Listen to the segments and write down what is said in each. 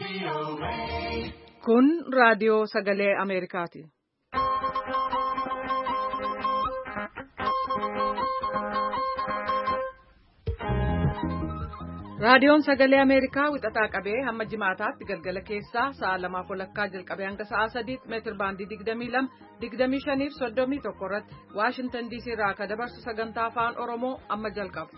Kun raadiyoo sagalee Ameerikaati. Raadiyoon sagalee Ameerikaa wixataa qabee hamma jimaataatti galgala keessaa sa'a 2:00 jalqabee hanga sa'a 3 meetir baandii 22, 25 fi 31 irratti Waashingtan DC irraa akka dabarsu sagantaa afaan Oromoo amma jalqaba.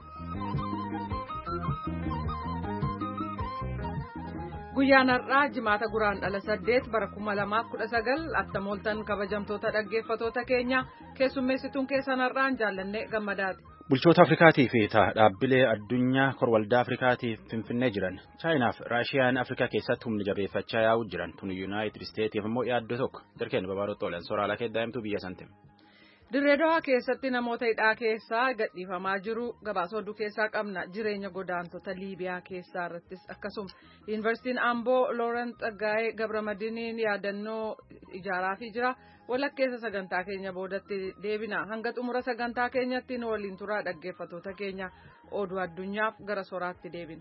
Guyyaan har'aa jimaata guraandhala 8 bara 2019 attamooltan kabajamtoota dhaggeeffatoota keenya keessummeessituun keessan har'aan jaallannee gammadaati. Bulchoota Afrikaatii fi dhaabbilee addunyaa korwaldaa Afrikaatiif finfinnee jiran Chaayinaaf Raashiyaan Afrikaa keessatti humna jabeeffachaa yaa'uu jiran tun Yuunaayitid Isteetiif immoo yaaddoo tokko dirqeen babaarotti oolan sooraalaa keeddaa'imtuu biyya santim. Dirreedawaa keessatti namoota hidhaa keessaa gadhiifamaa jiru gabaasa oduu keessaa qabna jireenya godaantota Liibiyaa keessaa irrattis akkasuma Yuunivarsiitiin Amboo Loorent Tsaggaayee Gabramadiiniin yaadannoo ijaaraafii jira. Walakkeessa sagantaa keenya boodatti deebina hanga xumura sagantaa keenyatti nu waliin turaa dhaggeeffatoota keenya oduu addunyaaf gara soraatti deebina.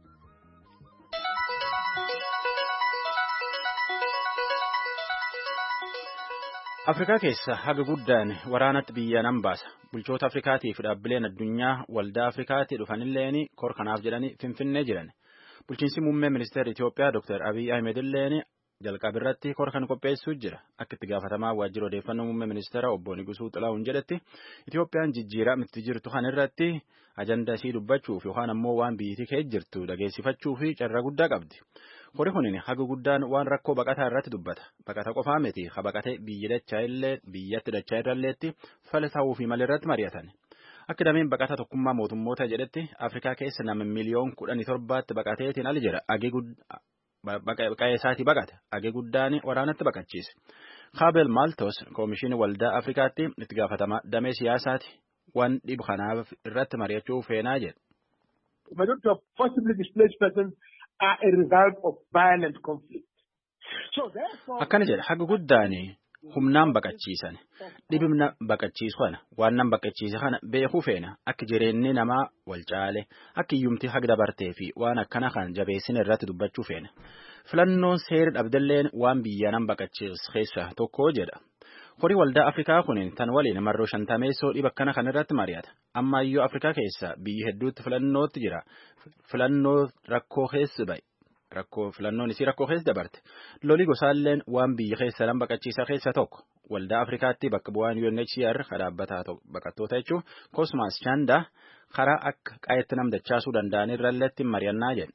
Afrikaa keessa haga guddaan waraanatti biyya nan baasa. Bulchoota Afrikaatii fi dhaabbileen addunyaa waldaa Afrikaatii dhufanilleeni kor kanaaf jedhanii finfinnee jiran. Bulchiinsi muummee ministeera Itoophiyaa Dr. Abiy Ahmed illeeni jalqabirratti kor kan qopheessuu jira. Akka itti gaafatamaa waajjira odeeffannoo muummee ministeera obbo Nigusuu Xilahuun jedhetti Itoophiyaan jijjiiramti jirtu kan irratti ajanda ishii dubbachuuf yookaan ammoo waan biyyattii keessa jirtu dhageessifachuu fi carraa guddaa qabdi. Horii kunin haga guddaan waan rakkoo baqataa irratti dubbata. Baqata qofaa miti ha baqatee biyyatti dachaa irralleetti fala ta'uu fi malirratti mari'atan. Akka dameen baqata tokkummaa mootummoota jedhetti Afrikaa keessa nama miliyoon 17 baqateetiin ali jira. Baqaqee isaatii baqate agee guddaan waraanatti baqachiise. Kaabel Maaltos Koomishinii Waldaa Afrikaatti itti gaafatama damee siyaasaati waan dhibu kanaaf irratti mari'achuu feenaa jedhe. Majority of forcibly displaced persons are a result of violent conflict. Akkana jedha haga guddaan humnaan baqachiisan dhibimna baqachiisu kana waan nan baqachiise kana beekuu feena akka jireenyi namaa wal caale akka iyyumti haga dabartee fi waan akkana kan jabeessin irratti dubbachuu feena. Filannoon seera dhabdalleen waan biyya nan baqachiisu keessa tokko jedha. Horii waldaa Afrikaa kunin tan waliin marroo 50 dhiba akkana kan irratti mari'ata. Amma iyyuu Afrikaa keessa biyyi hedduutti filannootti jira. Filannoo rakkoo keessa bahe. Filannoon isii rakkoo keessa dabarte. Lolii gosaalleen waan biyya keessa nan baqachiisa keessa tokko. Waldaa Afrikaatti bakka bu'aan UNHCR kadhaabbataa baqattoota jechuun Cosmas Chanda karaa akka qayetti nam dachaasuu danda'an irralleetti mari'annaa jedha.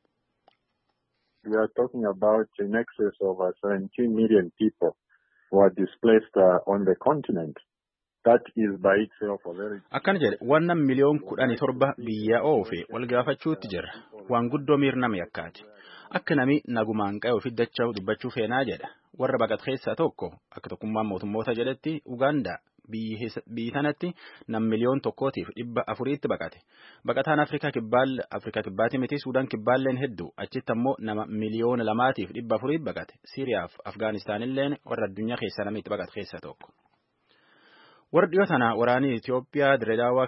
We are talking about in excess of 17 million people who are displaced on the continent. That is by itself a very... Akkana jedhe waan miliyoon 17 biyya oofe wal gaafachuutti jira. Waan guddoo miirnama yakkaati. Akka nami nagumaan qa'ee ofii dachaa dubbachuu feenaa jedha. Warra baqat keessaa tokko akka tokkummaan mootummoota jedhetti Ugaandaa biyyi sanatti nam miliyoon 1.4 baqate. Baqataan Afrikaa kibbaati miti Suudaan kibbaalleen hedduu achitti ammoo nama miliyoona 2.4 baqate. Siiriyaaf Afgaanistaanilleen warra addunyaa keessaa namitti baqat keessaa tokko. Warri dhiyoo tana waraanii Itoophiyaa Dirreedawaa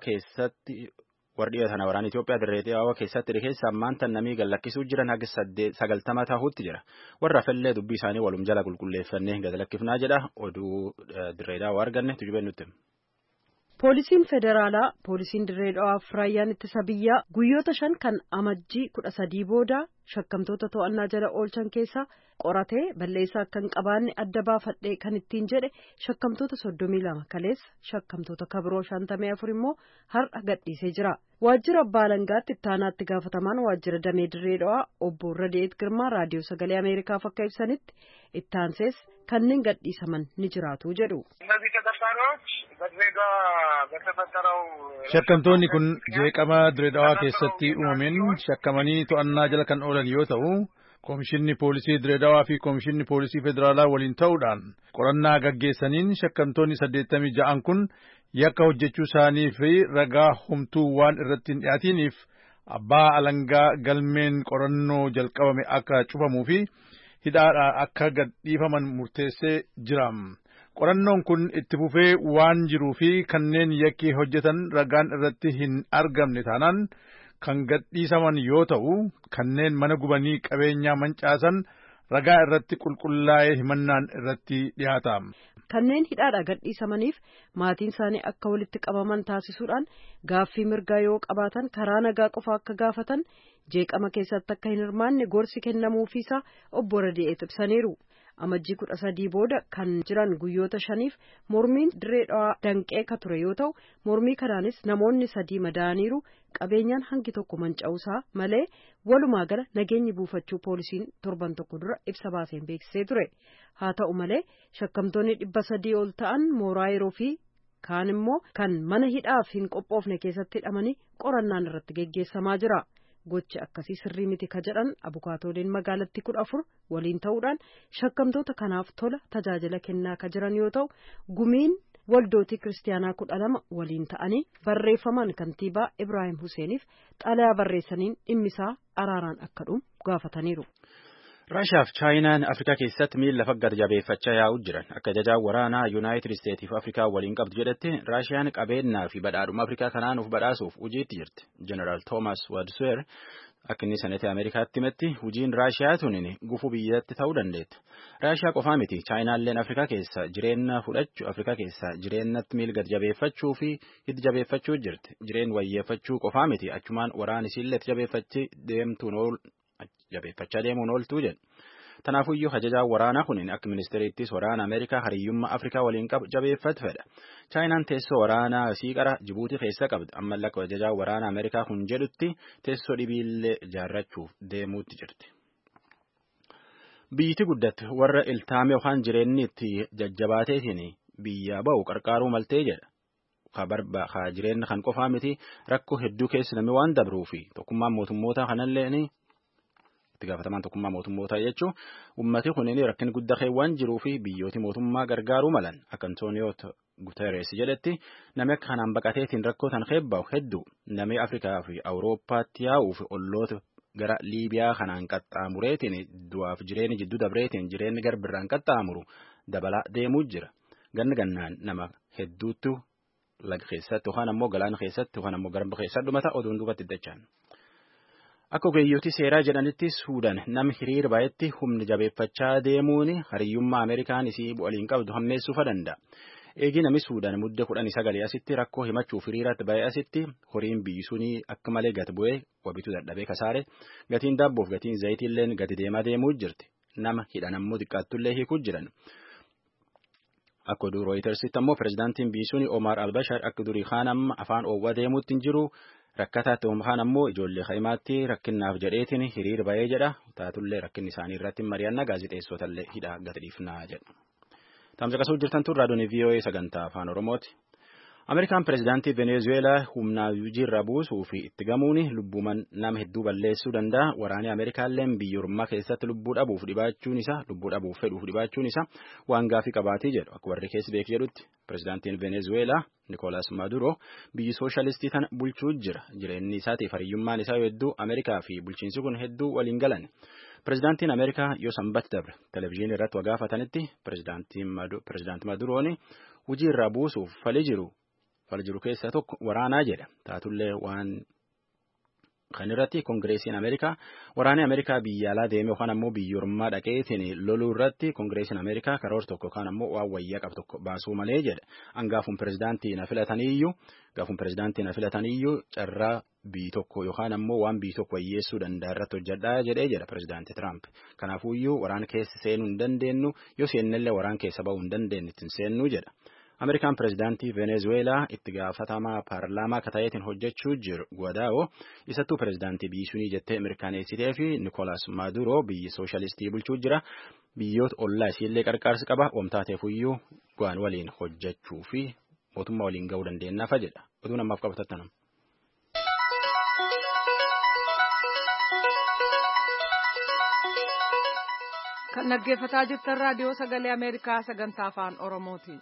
keessatti keessa ammaantan namii gallakkisuu jiran haga 90 ta'utti jira. Warra hafallee dubbii isaanii walum jala qulqulleeffannee gad lakkifnaa jedha oduu Dirreedawaa arganne tujubeen nutti. Poolisiin federaalaa, poolisiin Dirreedawaa fi raayyaan ittisa biyyaa guyyoota 5 kan amajjii 13 booda shakkamtoota to'annaa jala oolchan keessaa qoratee balleessaa akka hin qabaanne adda baafadhee kan ittiin jedhe shakkamtoota 32 kaleessa shakkamtoota kabiroo 54 immoo har'a gadhiisee jira. Waajjira abbaa alangaatti ittaanaatti gaafatamaan waajjira damee Dirreedawaa obbo Radeet Girmaa raadiyoo sagalee Ameerikaaf akka ibsanitti ittaansees kanneen gadhiisaman ni jiraatu jedhu. Shakkamtoonni kun jeeqama Dirreedawaa keessatti uumameen shakkamanii to'annaa jala kan oolan yoo ta'u, Koomishinni Poolisii Dirreedawaa fi Koomishinni Poolisii Federaalaa waliin ta'uudhaan qorannaa gaggeessaniin shakkamtoonni 86 kun yakka hojjechuu isaanii fi ragaa homtuu waan irratti hin dhiyaatiniif abbaa alangaa galmeen qorannoo jalqabame akka cufamuu fi hidhaadhaa akka gadhiifaman murteessee jira. Qorannoon kun itti fufee waan jiruu fi kanneen yakkii hojjetan ragaan irratti hin argamne taanaan kan gadhiisaman yoo ta'u kanneen mana gubanii qabeenyaa mancaasan ragaa irratti qulqullaa'ee himannaan irratti dhiyaata. Kanneen hidhaadhaa gadhiisamaniif maatiin isaanii akka walitti qabaman taasisuudhaan gaaffii mirgaa yoo qabaatan karaa nagaa qofa akka gaafatan jeeqama keessatti akka hin hirmaanne gorsi kennamuufiisaa obbo Radi'eet ibsaniiru. Amajjii 13 booda kan jiran guyyoota 5f mormiin dirree dhawaa danqee ka ture yoo ta'u mormii kanaanis namoonni 3 madaa'aniiru qabeenyaan hangi tokko manca'uusaa malee walumaa gala nageenyi buufachuu poolisiin torban tokko dura ibsa baaseen beeksisee ture. Haa ta'u malee shakkamtoonni 300 ol ta'an mooraa yeroo fi kaan immoo kan mana hidhaaf hin qophoofne keessatti hidhamanii qorannaan irratti geggeessamaa jira. Gochi akkasii sirrii miti ka jedhan abukaatooleen magaalattii 14 waliin ta'uudhaan shakkamtoota kanaaf tola tajaajila kennaa ka jiran yoo ta'u gumiin waldootii kiristaanaa 12 waliin ta'anii barreeffamaan kantiibaa Ibrahim Huseeniif xalayaa barreessaniin dhimmisaa araaraan akka dhumu gaafataniiru. Raashiyaa fi Chaayinaan Afrikaa keessatti miila faggar jabeeffachaa yaa'u jiran akka ajajaan waraanaa Yuunaayitid Isteetii fi Afrikaa waliin qabdu jedhetti Raashiyaan qabeenyaa fi badhaadhuma Afrikaa kanaan of badhaasuuf hojiitti jirti. Jeneraal Toomas Wadsweer akka inni sanate Ameerikaatti himetti hojiin Raashiyaa tunin gufuu biyyatti ta'uu dandeetti. Raashiyaa qofaa miti Chaayinaalleen Afrikaa keessa jireenyatti miila jabeeffachuu fi hiddi jabeeffachuu jirti. Jireen wayyeeffachuu qofaa miti achumaan waraanisiillee jabeeffachaa deemuun ooltuu jedhu. Tanaafuyyuu ajajaan waraanaa kun akka ministeeriittis waraana Ameerikaa hariyyummaa Afrikaa waliin qabu jabeeffatu fedha. Chaayinaan teessoo waraanaa siiqara Jibuutii keessa qabdi. Amma lakka ajajaan waraana Ameerikaa kun jedhutti teessoo dhibiillee ijaarrachuuf deemuutti jirti. Biyyiti guddatte warra iltaame yookaan jireenyi itti jajjabaateetiin biyya ba'u qarqaaruu maltee jedha. Ka jireenya kan qofaa miti rakkoo hedduu keessa namni waan dabruu fi tokkummaan mootummoota kanallee gaafatamaan tokkummaa mootummootaa jechuun ummati kunneen rakkin guddaa waan jiruu fi biyyooti mootummaa gargaaruu malan akka Antooniyoo Guteres jedhetti namni akka kanaan baqateetiin rakkoo tan keebbaa'u hedduu namni Afrikaa fi Awurooppaatti yaa'uu fi olloota gara Liibiyaa kanaan qaxxaamureetiin du'aaf jireenya jidduu dabreetiin jireenyi garbirraan qaxxaamuru dabalaa deemuu jira. Gannaan nama hedduutu laga keessatti yookaan ammoo galaana keessatti yookaan ammoo garba keessatti dhumata oduun duubatti dachaan. Akka ogeeyyooti seeraa jedhanitti Suudaan nama hiriira baay'eetti humna jabeeffachaa deemuun hariyyummaa Ameerikaan isii waliin qabdu hammeessuufa danda'a. Eegi nami Suudaan mudde 19 asitti rakkoo himachuuf hiriiraatti baay'ee asitti horiin biyyi sunii akka malee gati bu'ee wabitu dadhabee kasaare gatiin daabboof gatiin zayitiilleen gati deemaa deemuu jirti. Nama hidhan ammoo xiqqaattullee hiikuu jiran. Akka oduu Rooyitersitti ammoo pirezidaantiin biyyi sunii Omar al-Bashir akka durii kaan amma afaan oowwaa deemuutti hin jiru. Rakkataatti kaan ammoo ijoollee kaimaatti rakkinnaaf jedheetiin hiriira ba'ee jedha. Taatullee rakkinni isaanii irratti mari'annaa gaazexeessotallee hidhaa gadi dhiifnaa jedha. Tamsaqasuu jirtan tun raadiyoon VOA sagantaa afaan Oromooti. Ameerikaan pirezidaantii Venezuelaa humnaa hojiirra buusuu fi itti gamuun lubbuuman nama hedduu balleessuu danda'a. Waraanni Ameerikaalleen biyya ormaa keessatti lubbuu dhabuuf fedhuuf dhibaachuun isaa waan gaafii qabaatii jedhu. Akka warri keessi beek jedhutti pirezidaantiin Venezuelaa Nicolas Maduro biyyi sooshaalistii tana bulchuu jira. Jireenyi isaatiif hariyyummaan isaa hedduu Ameerikaa fi bulchiinsi kun hedduu waliin galan. Pirezidaantiin Ameerikaa yoo sanbata dabre televezyiinii irratti wagaafatanitti pirezidaantii Maduroon hojii irraa buusuuf fali jiru keessaa tokko waraanaa jedha. Taatullee waan kan irratti kongireesiin Ameerikaa waraanni Ameerikaa biyya alaa deeme yookaan ammoo biyya ormaa dhaqeetiin loluu irratti kongireesiin Ameerikaa karoora tokko yookaan ammoo waan wayyaa qabu tokko baasuu malee jedha. Gaafuun pirezidaantii na filataniyyuu carraa biyyi tokko yookaan ammoo waan biyyi tokko wayyeessuu danda'a irratti hojjedhaa jedhee jedha pirezidaantii Tiraamp. Kanaafuyyuu waraana keessa seenuu hin dandeenyu yoo seennellee waraana keessa ba'uu hin dandeenye ittiin seennuu jedha. Ameerikaan pirezidaantii Venezuelaa itti gaafatamaa paarlaamaa akka ta'eetiin hojjechuu jiru Guadaao isattuu pirezidaantii biyyi sunii jettee mirkaneessitee fi Nicolas Maduro biyyi sooshaalistii bulchuu jira. Biyyoota ollaa isiillee qarqaarsi qaba. Oomtaateefuyyuu waan waliin hojjechuu fi mootummaa waliin ga'uu dandeenyaafa jedha. Oduu namaaf qabatattanam. Kan dhaggeeffataa jirtan raadiyoo sagalee Ameerikaa sagantaa afaan Oromooti.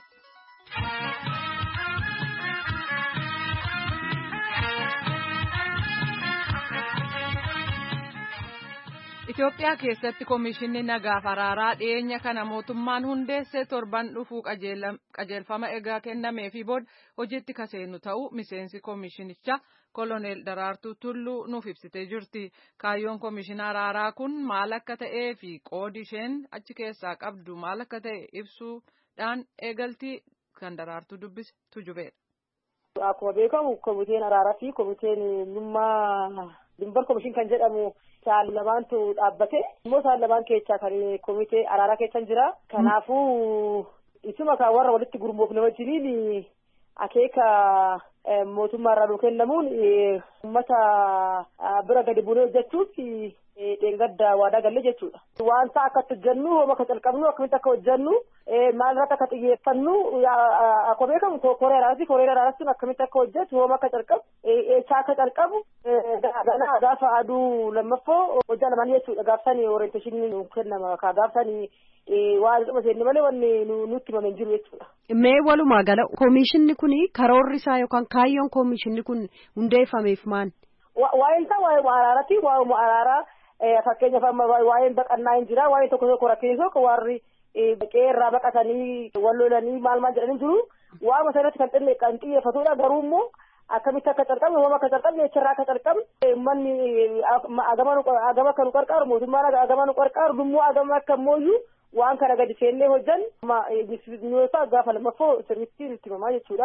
Itoophiyaa keessatti Komishinni Nagaaf Araaraa dhiyeenya kana mootummaan hundeesse torban dhufuu qajeelfama egaa kennameefii booda hojiitti kaseenu ta'uu miseensi komishinichaa Koloneel Daraartuu Tulluu nuuf ibsitee jirti. Kaayyoon Komishina Araaraa kun maal akka ta'ee fi qoodi isheen achi keessaa qabdu maal akka ta'e ibsuudhaan eegaltii kan Daraartuu dubbise tujubeedha. Akkuma beekamu komiteen araaraa fi komiteen dhimma dimbar komishin kan jedhamu isaan lamaantu dhaabbate. Immoo isaan lamaan keessaa kan komitee araaraa keessa jira. Kanaafuu isuma kan warra walitti gurmoofne wajjiniin akeeka mootummaa irraa nuu kennamuun uummata bira gadi buunee hojjechuuf dheengadda waadaa galle jechuudha. Waan isaa akka hojjennu hooma akka calqabnu akkamitti akka hojjennu maal irratti akka xiyyeeffannu akkuma beekamu koree araaraas sun akkamitti akka hojjetu hooma akka calqabu eessaa akka calqabu gaafa aduu lammaffoo hojjaa lamaan jechuudha. Gaafsanii orienteeshinii kennama gaafsanii waan dhuma seenne malee wanni nutti himame hin jiru jechuudha. Mee walumaa gala komishinni kun karoorri isaa yookaan kaayyoon komishinni kun hundeeffameef maal? Waa'een isaa waa'ee araaraati. Waa'ee araaraa fakkeenyaaf amma waa'een baqannaa hin jira. Waa'ee tokko tokko rakkinisoo warri qeerraa baqatanii wal lolanii maal jedhanii jiru. Waa'uma sanatti kan xiyyeeffatudha. Garuu immoo akkamitti akka calqabne hooma akka calqabne jecharraa akka calqabne uummanni agama akka nu qarqaaru mootummaan agama nu qarqaaru dhummoo agama akka mooyyuu waan kana gadi seennee hojjan mi'oota gaafa lammaffoo sirriitti nutti himamaa jechuudha.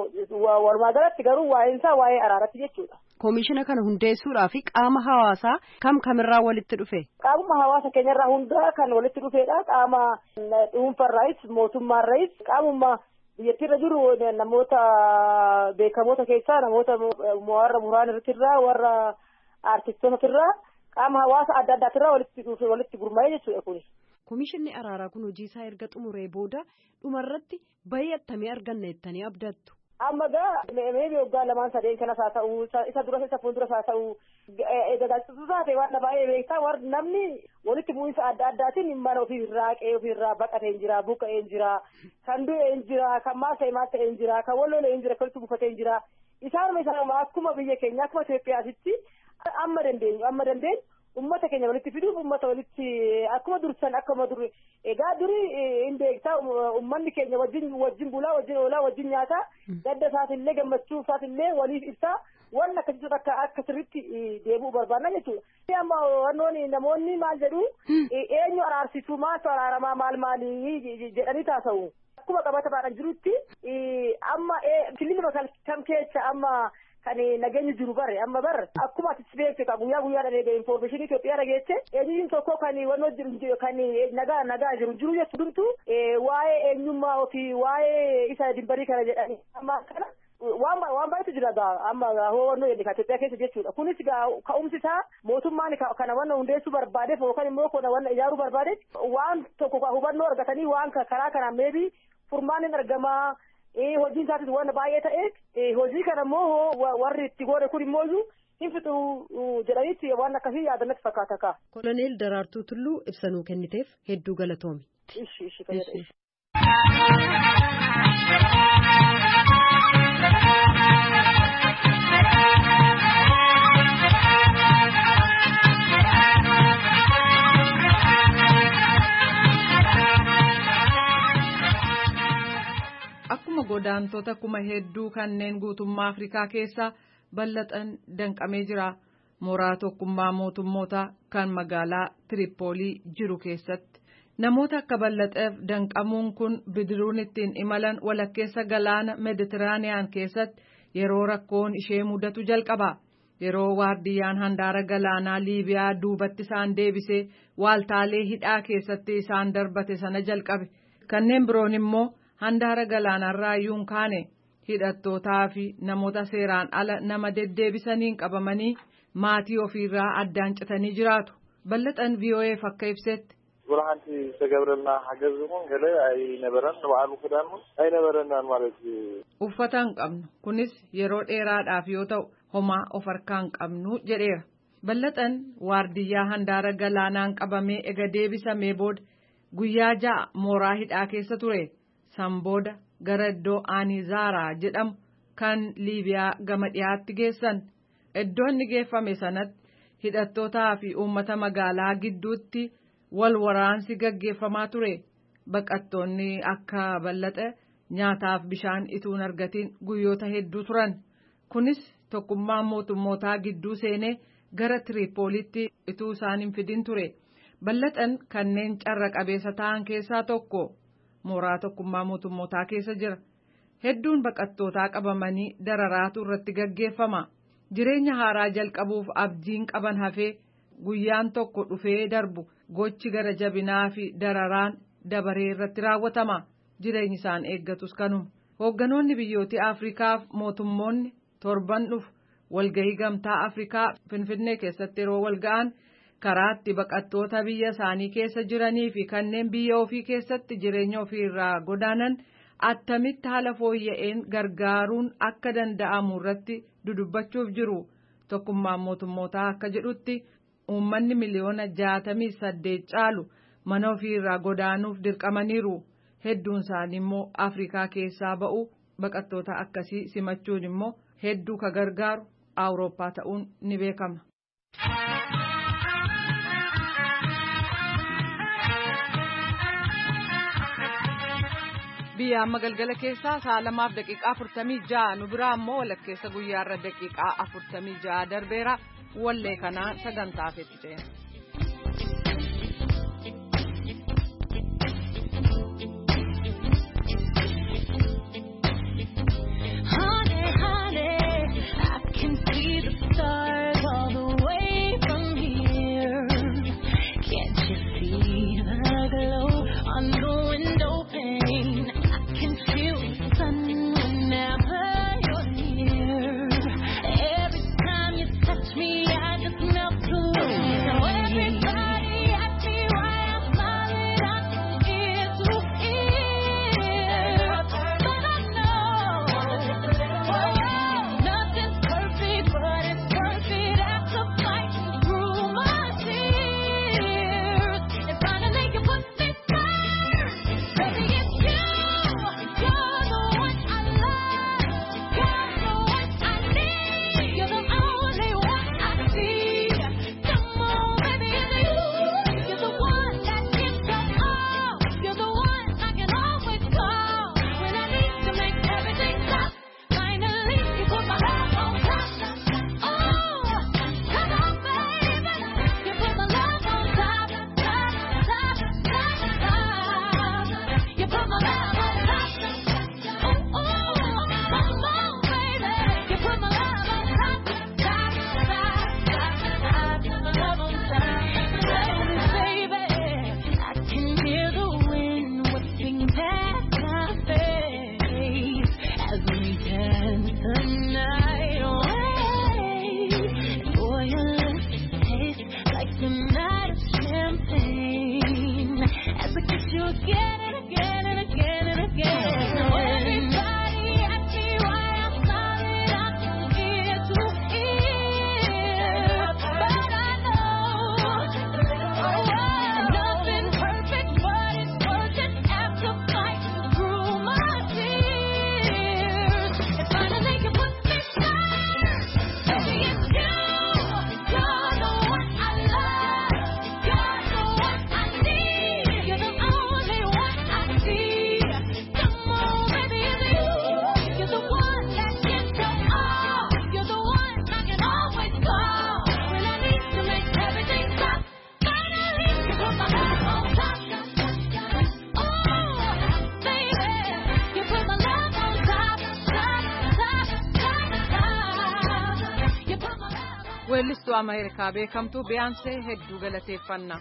Walumaa galatti garuu waa'een isaa waa'ee araaraatti jechuudha. Komishina kana hundeessuudhaaf qaama hawaasaa kamirraa walitti dhufe? Qaamuma hawaasa keenyarraa hundaa kan walitti dhufeedha. Qaama dhuunfarraayis mootummaarraayis qaamuma biyyattiirra jiru namoota beekamoota keessaa namoota warra muraan irrattirraa warra aartistootatirraa qaama hawaasa adda addaatirraa walitti gurmaa'ee jechuudha kuni. Komishinni araaraa kun hojii isaa erga xumuree booda dhumarratti bayii attamii arganna jettanii abdattu? Amma meebii waggaa lamaan sadeen kanas haa ta'u isa duras isa fuulduras haa ta'u dagaagsituu taate waan baay'ee beektaa warri namni walitti bu'iinsa adda addaatiin mana ofiirraa qe'ee ofiirraa baqatee hin jira buqqa'ee hin jira kan du'e hin jira kan maasa'e hin jira kan wallolee hin jira kan walitti buufatee hin jira isaanuma akkuma biyya keenya akkuma Itoophiyaatitti amma dandeenyu ummata keenya walitti fiduuf ummata walitti akkuma dursan akkuma dur egaa duri hin beektaa ummanni keenya wajjin bulaa wajjin oolaa wajjin nyaataa gadda isaatillee gammachuu isaatillee waliif ibsaa waan akkasitti akka sirriitti deebi'uu barbaanna jechuudha. Amma wannoonni namoonni maal jedhu eenyu araarsituu maaltu araaramaa maali jedhanii taasa'u. Akkuma qabataadhaan jirutti amma kilima kam keessa amma kan nageenyi jiru amma akkuma ati beekte guyyaadhaan information Itoophiyaa dhageesse eenyuun tokko kan wannoo jiru kan nagaa jiru jechuudumtu waa'ee eenyummaa ofii waa'ee isa dimbarii kana jedhanii amma kana waan baay'eetu jira amma wannoo Itoophiyaa keessa jechuudha. Kunis ka'umsi isaa mootummaan kana wanna hundeessuu barbaadeef yookaan immoo kana wanna ijaaruu barbaadeef waan tokko hubannoo argatanii waan karaa kanaan meebii furmaan hin argamaa. Hojiin isaatis waan baay'ee ta'eef hojii kana immoo warri itti goone kun immoo hin fixu jedhaniitti waan akkasii yaadannatti fakkaata ka. Koloneel Daraartuu Tulluu ibsa nuu kenniteef hedduu galatoomi. Akkuma godaantota kuma hedduu kanneen guutummaa Afrikaa keessa bal'atan danqamee jira. Mooraa tokkummaa mootummoota kan magaalaa Tiripoolii jiru keessatti namoota akka bal'ateef danqamuun kun bidiruun ittiin imalan walakkeessa galaana Meeditiraaniyaan keessatti yeroo rakkoon ishee mudatu jalqaba. Yeroo waardiyyaan handaara galaanaa Liibiyaa duubatti isaan deebisee waaltaalee hidhaa keessatti isaan darbate sana jalqabe. Kanneen biroon immoo handaara galaanarraa iyyuu kaane hidhattootaa fi namoota seeraan ala nama deddeebisaniin qabamanii maatii ofiirraa addaan citanii jiraatu. Bal'atan VOA'f akka ibsetti. Buraanti sagabrana hagazuun galee ayinabaran waan fudhannu ayinabaran ማለት uffata hin qabnu kunis yeroo dheeraadhaaf yoo ta'u homaa of harkaa hin qabnu jedheera. Bal'atan waardiyyaa handaara galaanaan qabamee ega deebisamee booda guyyaa 6 mooraa hidhaa keessa ture. San booda gara iddoo Aanizaaraa jedhamu kan Liibiyaa gama dhiyaatti geessan. Iddoo inni geeffame sanatti hidhattootaa fi uummata magaalaa gidduutti wal waraansi gaggeeffamaa ture. Baqattoonni akka bal'ate nyaataaf bishaan ituun argatiin guyyoota hedduu turan. Kunis tokkummaan mootummootaa gidduu seenee gara Tiriipoolitti ituu isaan hin fidin ture. Bal'atan kanneen carra qabeessa ta'an keessaa tokko mooraa tokkummaa mootummootaa keessa jira. Hedduun baqattootaa qabamanii dararaatu irratti gaggeeffama. Jireenya haaraa jalqabuuf abdiin qaban hafee guyyaan tokko dhufee darbu gochi gara jabinaa fi dararaan dabaree irratti raawwatama. Jireenyi isaan eeggatus kanuma. Hoogganoonni biyyoota Afriikaaf mootummoonni torban dhufu walgahii gamtaa Afrikaa Finfinnee keessatti yeroo walga'an karaatti baqattoota biyya isaanii keessa jiranii fi kanneen biyya ofii keessatti jireenya ofii irraa godaanan attamitti haala fooyya'een gargaaruun akka danda'amu irratti dudubbachuuf jiru. Tokkummaan mootummootaa akka jedhutti uummanni miliyoona 68 caalu mana ofii irraa godaanuuf dirqamaniiru. Hedduun isaanii immoo Afrikaa keessaa ba'u. Baqattoota akkasii simachuun immoo hedduu ka gargaaru Awurooppaa ta'uun ni beekama. Biyya amma galgala keessaa sa'a 2:46 nu biraa immoo walakkeessa guyyaarra daqiiqaa 46 darbeera. Wallee kanaan sagantaaf itti ceena. Weellistuu Ameerikaa beekamtuu Beyaansee hedduu galateeffanna.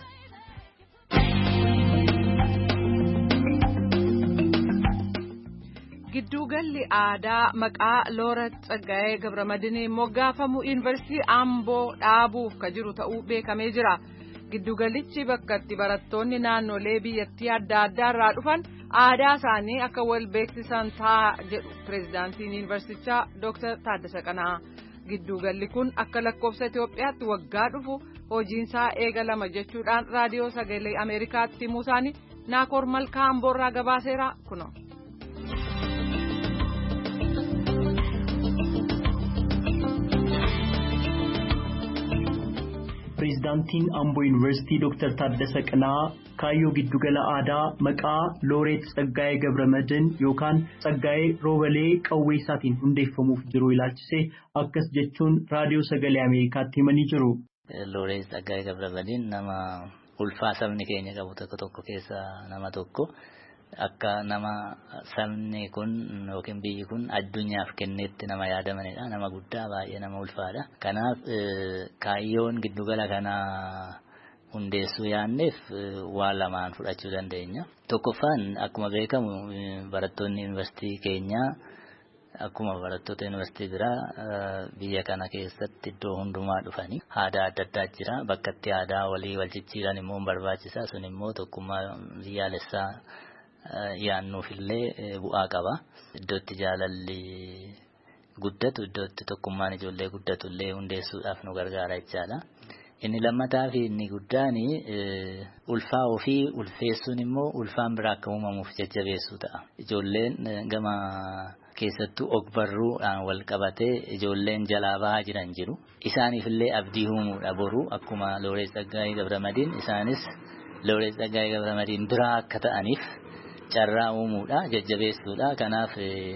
Gidduugalli aadaa maqaa Looret Tsaggaayee Gabramadiin moggaafamu Yuunivarsiitii Amboo dhaabuuf ka jiru ta'uu beekamee jira. Gidduugallichi bakka itti barattoonni naannolee biyyattii adda addaa irraa dhufan aadaa isaanii akka wal beeksisan ta'a jedhu pireezidaantiin yuunivarsiitichaa Dr. Taaddasa Qana'aa. Gidduugalli kun akka lakkoofsa Itoophiyaatti waggaa dhufu hojiinsaa eegalama jechuudhaan raadiyoo sagalee Ameerikaatti himuu isaanii Naakoor Malkaa Amboorraa gabaaseera kuno. Pireezidaantiin Amboo Yuunivarsiitii Dr. Taaddasa Qanaa kaayyoo giddugala aadaa maqaa Looreet Tsaggaayee Gabramadiin yookaan Tsaggaayee Roobalee Qawweessaatiin hundeeffamuuf jiru ilaalchisee akkas jechuun raadiyoo sagalee Ameerikaatti himanii jiru. Looreet Tsaggaayee Gabramadiin nama ulfaa sabni keenya qabu tokko keessa nama tokko. Akka nama sabni kun yookiin biyyi kun addunyaaf kennetti nama yaadamanidha. Nama guddaa baay'ee nama ulfaadha. Kanaaf kaayyoon giddugala kanaa hundeessuu yaanneef waan lamaan fudhachuu dandeenya. Tokkoffaan akkuma beekamu barattoonni yuunivarsiitii keenyaa akkuma barattoota yuunivarsiitii biraa biyya kana keessatti iddoo hundumaa dhufanii aadaa adda addaa jira. Bakka itti aadaa walii wal jijjiiran immoo barbaachisa. Sun immoo tokkummaa biyyaalessaa yaannuufillee bu'aa qaba. Iddootti jaalalli guddatu, iddootti tokkummaan ijoollee guddatullee hundeessuudhaaf nu gargaara jechaadha. Inni lammataa fi inni guddaan ulfaa ofii ulfeessuun immoo ulfaan biraa akka uumamuuf jajjabeessuu ta'a. Ijoolleen gama keessattuu ogbarruudhaan wal qabatee ijoolleen jalaa bahaa jiran jiru. Isaaniifillee abdii uumuudha boru akkuma Looreet Tsaggaayee Gabramadiin isaanis Looreet Tsaggaayee Gabramadiin biraa akka ta'aniif carraa uumuudha, jajjabeessuudha. Kanaaf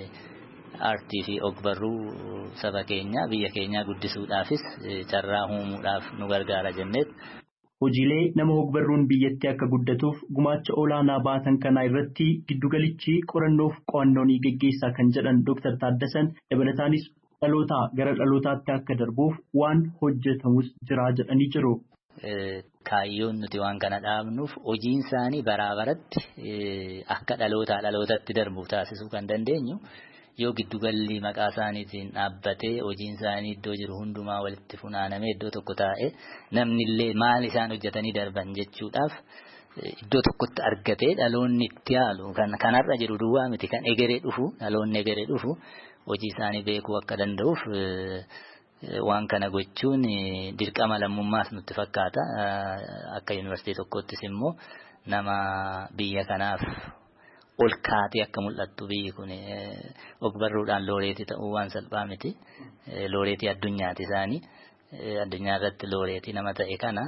aartii fi ogbarruu saba keenya biyya keenyaa guddisuudhaafis carraa uumuudhaaf nu gargaara jenneet. Hojiilee nama ogbarruun biyyatti akka guddatuuf gumaacha olaanaa baatan kanaa irratti giddugalichi qorannoof qo'annoo ni geggeessaa kan jedhan Dr. Taaddasan dabalataanis dhalootaa gara dhalootaatti akka darbuuf waan hojjetamus jira jedhanii jiru. Kaayyoon nuti waan kana dhaabnuuf hojiin isaanii baraa baratti akka dhalootatti darbu taasisuu kan dandeenyu yoo giddugalli maqaa isaaniitiin dhaabbatee hojiin isaanii iddoo jiru hundumaa walitti funaanamee iddoo tokko taa'ee namnillee maal isaan hojjetanii darban jechuudhaaf iddoo tokkotti argatee dhaloonni itti yaalu kanarra jiru duwwaa miti kan egeree dhufu dhaloonni egeree dhufu hojii isaanii beekuu akka danda'uuf. Waan kana gochuun dirqama lammummaas nutti fakkaata. Akka yuunivarsiitii tokkottis immoo nama biyya kanaaf ol kaatee akka mul'attu biyyi kun ogbarruudhaan looreetii ta'uu waan salphaa miti. Looreetii addunyaati isaanii. Addunyaa irratti looreetii nama ta'e kana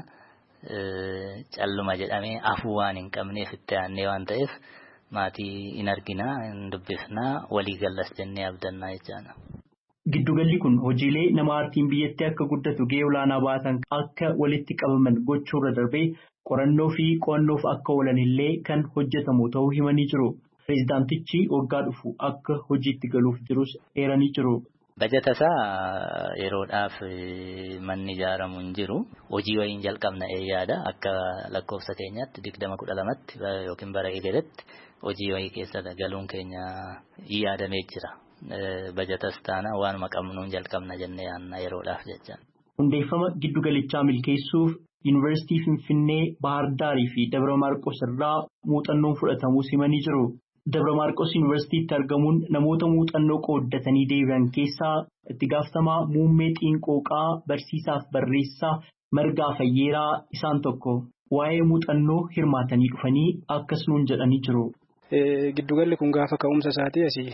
calluma jedhamee afuu waan hin qabneef itti aannee waan ta'eef maatii hin arginaa, hin dubbifnaa, walii gallas jennee abdannaa jechaadha. Giddugalli kun hojiilee nama aartiin biyyatti akka guddatu gahee olaanaa baatan akka walitti qabaman gochuurra darbee qorannoo fi qo'annoof akka oolan illee kan hojjetamu ta'uu himanii jiru. Pireezidaantichi waggaa dhufu akka hojiitti galuuf jirus eeranii jiru. Bajata isaa yeroodhaaf manni ijaaramu hin jiru. Hojii wayiin jalqabna yaada akka lakkoofsa keenyaatti 2012tti yookiin bara eegaletti hojii wayii keessa galuun keenya yaadamee jira. Bajatas taana waanuma qabnuun jalqabna jennee yaanna yeroodhaaf jecha. Hundeeffama giddugalichaa milkeessuuf Yuunivarsiitii Finfinnee, Bahar Daarii fi Dabra Maarqos irraa muuxannoon fudhatamuu himanii jiru. Dabra Maarqos Yuunivarsiitiitti argamuun namoota muuxannoo qooddatanii deebi'an keessaa itti gaafatamaa muummee xiinqooqaa barsiisaaf barreessaa Margaa Fayyeeraa isaan tokko. Waa'ee muuxannoo hirmaatanii dhufanii akkas nuun jedhanii jiru. Giddugalli kun gaafa ka'umsa isaatii asii.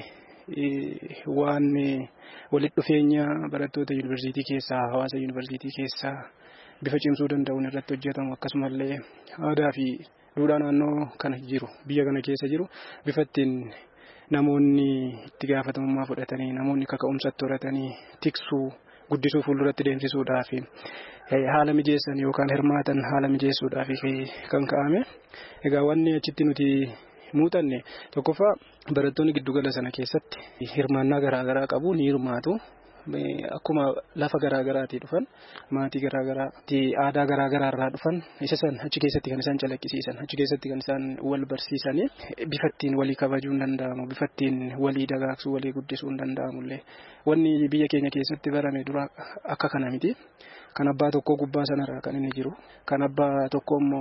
Waan walitti dhufeenya barattoota yuunivarsiitii keessaa hawaasa yuunivarsiitii keessaa bifa cimsuu danda'uun irratti hojjetamu akkasumallee aadaa fi duudhaa naannoo kana jiru biyya kana keessa jiru bifa ittiin namoonni itti gaafatamummaa fudhatanii namoonni kaka'umsatti horatanii tiksuu guddisuu fuulduratti deemsisuudhaaf haala mijeessan yookaan hirmaatan haala mijeessuudhaaf kan ka'ame. Egaa wanni achitti nuti muuxanne tokkoffaa barattoonni giddugala sana keessatti hirmaannaa garaagaraa qabu ni hirmaatu. Akkuma lafa garaagaraatti dhufan maatii garaagaraatti aadaa garaagaraa irraa dhufan isa san achi keessatti kan isaan calaqqisiisan achi keessatti kan isaan wal barsiisanii bifa ittiin walii kabajuu hin danda'amu bifa ittiin walii dagaagsuu walii guddisuu hin danda'amullee wanni biyya keenya keessatti barame dura akka kana miti. Kan abbaa tokkoo gubbaa sanarraa kan inni jiru kan abbaa tokko immoo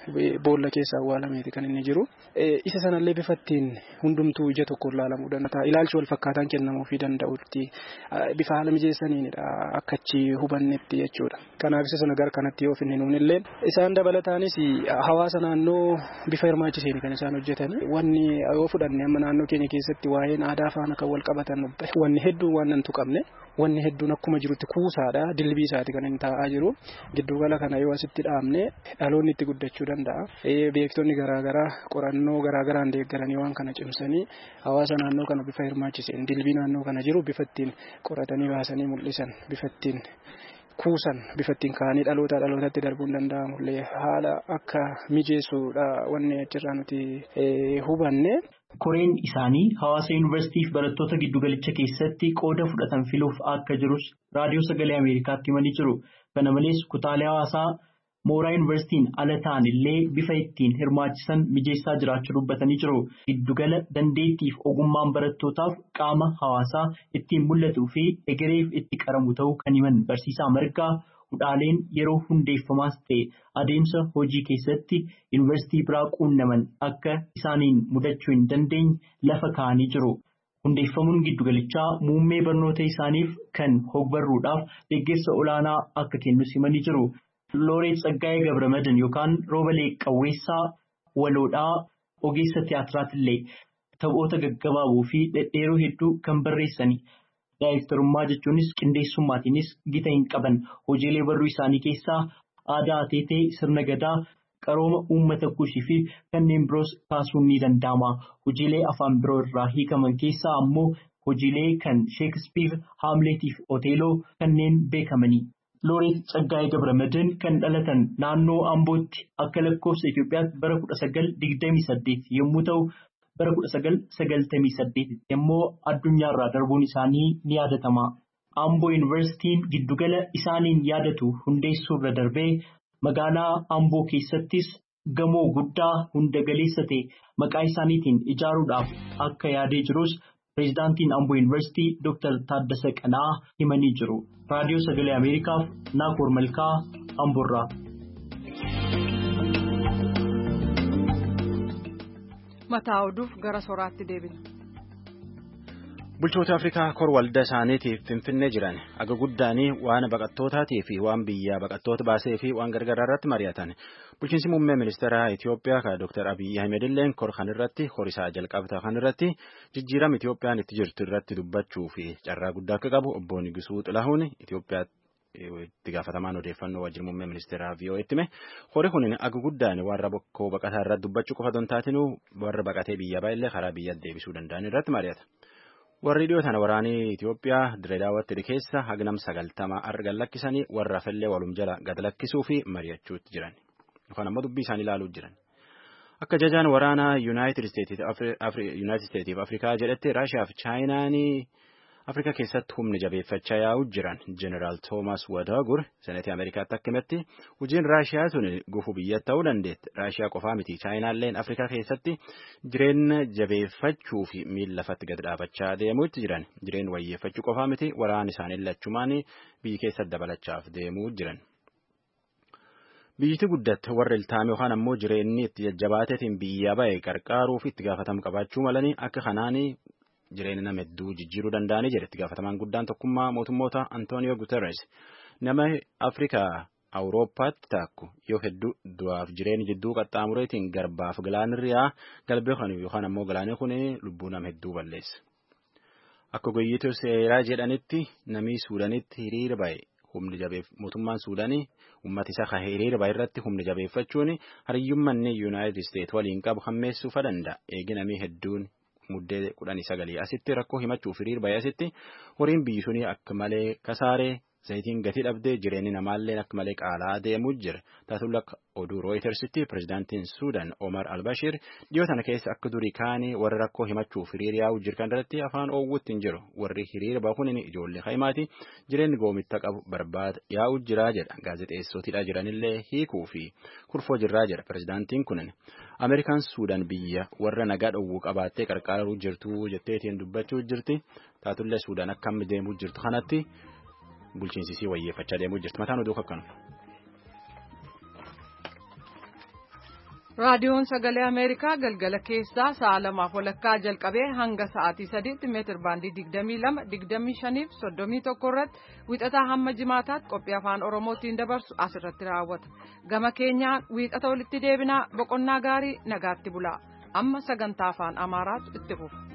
boolla keessa awwaalameeti kan inni jiru. Isa sanallee bifattiin hundumtuu ija tokkoon ilaalamuu danda'a. Ilaalchi wal fakkaataan kennamuufii danda'utti bifa haala mijeessaniinidha akka achi hubannetti jechuudha. Kanaaf isa sana gara kanatti yoo finne nuunillee isaan dabalataanis hawaasa naannoo bifa hirmaachiseen kan isaan hojjetan. Wanni yoo fudhanne amma naannoo keenya keessatti waa'een aadaa faana kan wal qabatan wanni hedduun waan nan tuqamne. Wanni hedduun akkuma jirutti kuusaadha. Dilbii isaati kan inni taa'aa jiru. Giddugala kana yoo asitti dhaabne dhaloonni itti guddachuu danda'a. Beektonni garaagaraa qorannoo garaagaraan deeggaranii waan kana cimsanii hawaasa naannoo kana bifa hirmaachiseen dilbii naannoo kana jiru bifa ittiin qoratanii baasanii mul'isan bifa ittiin kuusan bifa ittiin kaanii dhalootatti darbuun danda'amullee haala akka mijeessuudha wanni achirraa nuti hubanne. Koreen isaanii hawaasa yuunivarsiitii fi barattoota giddugalicha keessatti qooda fudhatan filuuf akka jirus raadiyoo sagalee Ameerikaatti himanii jiru. Kana malees kutaalee hawaasaa mooraa yuunivarsiitiin ala ta'an illee bifa ittiin hirmaachisan mijeessaa jiraachuu dubbatanii jiru. Giddugala dandeettiif ogummaan barattootaaf qaama hawaasaa ittiin mul'atuu fi egereef itti qaramu ta'uu kan himan barsiisaa Margaa. Hudhaaleen yeroo hundeeffamaas ta'e adeemsa hojii keessatti yuunivarsiitii biraa quunnaman akka isaaniin mudachuu hin dandeenye lafa kaa'anii jiru. Hundeeffamuun giddugalichaa muummee barnoota isaaniif kan hogbarruudhaaf deeggarsa olaanaa akka kennus himanii jiru. Looreet Tsaggaayee Gabramadan yookaan Roobalee Qawweessaa waloodhaa ogeessa tiyaatiraatiillee taphoota gaggabaaboo fi dhedheeroo hedduu kan barreessani. Daayiftarummaa jechuunis qindeessummaatiinis gita hin qaban hojiilee barruu isaanii keessaa aadaa ateetee sirna gadaa qarooma uummata kushii fi kanneen biroos kaasuun ni danda'ama. Hojiilee afaan biroo irraa hiikaman keessaa ammoo hojiilee kan Sheekispiir, Haamleetii fi Oteeloo kanneen beekamanii. Looreet Tsaggaayee Gabramadan kan dhalatan naannoo Ambootti akka lakkoofsa Itoophiyaatti bara 1928 yommuu ta'u. Bara 1998 immoo addunyaarraa darbuun isaanii ni yaadatama. Amboo Yuunivarsiitiin giddugala isaaniin yaadatu hundeessuurra darbee magaalaa Amboo keessattis gamoo guddaa hunda galeessa ta'e maqaa isaaniitiin ijaaruudhaaf akka yaadee jirus pireezidaantiin Amboo Yuunivarsiitii Dr. Taaddasa Qanaa himanii jiru. Raadiyoo Sagalee Ameerikaaf Naakoor Malkaa Amboorraa. Mataa oduuf gara soraatti deebina. Bulchoota Afrikaa kor waldaa isaaniitiif Finfinnee jiran aga guddaanii waan baqattootaatii fi waan biyyaa baqattoota baasee fi waan gargaaraa irratti mari'atan. Bulchiinsi muummee ministeera Itoophiyaa kan Dr. Abiyyi Ahmed illeen kor kanirratti horisaa jalqabata kanirratti jijjiirama Itoophiyaan itti jirtu irratti dubbachuu fi carraa guddaa akka qabu obbo Nigisuu Xilahuun Itoophiyaa itti gaafatamaan odeeffannoo wajjin muummee ministeeraa VOA'tti hime. Hori kun aga guddaan warra bokkoo baqataa irratti dubbachuu qofa don taatinu warra baqatee biyya baay'illee karaa biyya deebisuu danda'an irratti mari'ata. Warri dhiyoo sana waraanii Itoophiyaa Direedaawatti keessa hagnam 90 argan lakkisanii warra hafallee walum jala gad lakkisuu fi mari'achuutti jiran. Yookaan ammoo dubbii isaanii ilaaluu jiran. Akka jajaan waraanaa Yuunaayitid Isteetiif Afrikaa jedhetti Raashiyaa fi Chaayinaanii Afrikaa keessatti humni jabeeffachaa yaa'u jiran Jeneraal Toomas Wadagur seneetii Ameerikaatti akka himetti hojiin Raashiyaa sun gufuu biyya ta'uu dandeetti. Raashiyaa qofaa miti Chaayinaalleen Afrikaa keessatti jireenya jabeeffachuu fi miila lafatti gad dhaabachaa deemuutti jiran. Jireenya wayyeeffachuu qofaa miti waraan isaanii lachumaan biyyi keessatti dabalachaaf deemuu jiran. Biyyiti guddatte warra iltaame yookaan ammoo jireenyi itti jajjabaateetiin biyya ba'e qarqaaruuf itti gaafatamu qabaachuu malanii akka kanaanii jireenya nama hedduu jijjiiruu danda'anii jedhe itti gaafatamaan guddaan tokkummaa mootummoota Antooniyoo Guterres nama Afrikaa Awurooppaatti taakku yoo hedduu du'aaf jireenya jidduu qaxxaamureetiin garbaaf galaanirraa galbee kan yookaan ammoo galaanee kun lubbuu nama hedduu balleessa. Akka goyyituu seeraa jedhanitti namni Suudaanitti hiriira ba'e humni jabeef mootummaan Suudaanii uummata isaa kan hiriira ba'e irratti humni jabeeffachuun hariyyummaan Yuunaayitid Isteet waliin qabu hammeessuu danda'a. Eegi namni hedduun muddee 19 asitti rakkoo himachuuf hiriira ba'e asitti horiin biyyi suni akka malee kasaaree zayitiin gatii dhabdee jireenyi namaallee akka malee qaalaa deemuu jira. Taatullee akka oduu Rooyitersitti pirezidaantiin Suudaan Omar Albashir dhiyoo tana keessa akka durii kaanii warra rakkoo himachuuf hiriira yaa'uu jiran irratti afaan oowwutti hin jiru. Warri hiriira bahuun ijoollee haimaati jireenyi goomitta qabu barbaada yaa'uu jiraa jedha. Gaazexeessotidha jiranillee hiikuu fi kurfoo jirraa jedha pirezidaantiin kunin. Ameerikaan Suudaan biyya warra nagaa dhowwuu qabaattee qarqaaruu jirtu jetteetiin dubbachuu jirti. Taatullee Suudaan akkam deemuu jirtu kanatti bulchiinsisii wayyeeffachaa deemuu jirti. Mataan oduu akkanu. Raadiyoon Sagalee Ameerikaa galgala keessaa sa'a 2:00 jalqabee hanga sa'aatii 3:00 meetir baandii 22, 25 fi 31 irratti wiixataa hamma jimaataatti qophii afaan Oromootiin dabarsu asirratti raawwata. Gama keenyaan wiixata walitti deebinaa boqonnaa gaarii nagaatti bulaa. Amma sagantaa afaan Amaaraatu itti fufa.